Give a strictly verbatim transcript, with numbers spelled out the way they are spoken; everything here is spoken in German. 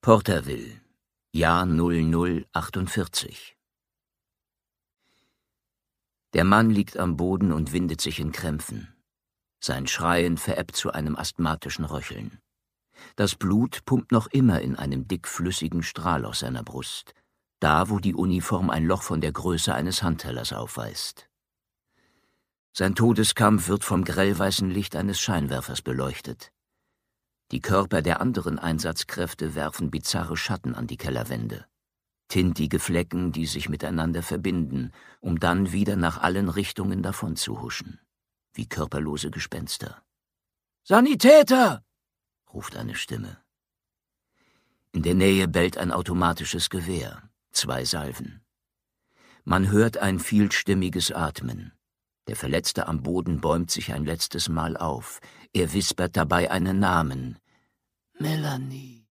Porterville, Jahr null null achtundvierzig. Der Mann liegt am Boden und windet sich in Krämpfen. Sein Schreien verebbt zu einem asthmatischen Röcheln. Das Blut pumpt noch immer in einem dickflüssigen Strahl aus seiner Brust, da wo die Uniform ein Loch von der Größe eines Handtellers aufweist. Sein Todeskampf wird vom grellweißen Licht eines Scheinwerfers beleuchtet. Die Körper der anderen Einsatzkräfte werfen bizarre Schatten an die Kellerwände. Tintige Flecken, die sich miteinander verbinden, um dann wieder nach allen Richtungen davonzuhuschen, wie körperlose Gespenster. »Sanitäter!« ruft eine Stimme. In der Nähe bellt ein automatisches Gewehr, zwei Salven. Man hört ein vielstimmiges Atmen. Der Verletzte am Boden bäumt sich ein letztes Mal auf. Er wispert dabei einen Namen. »Melanie«,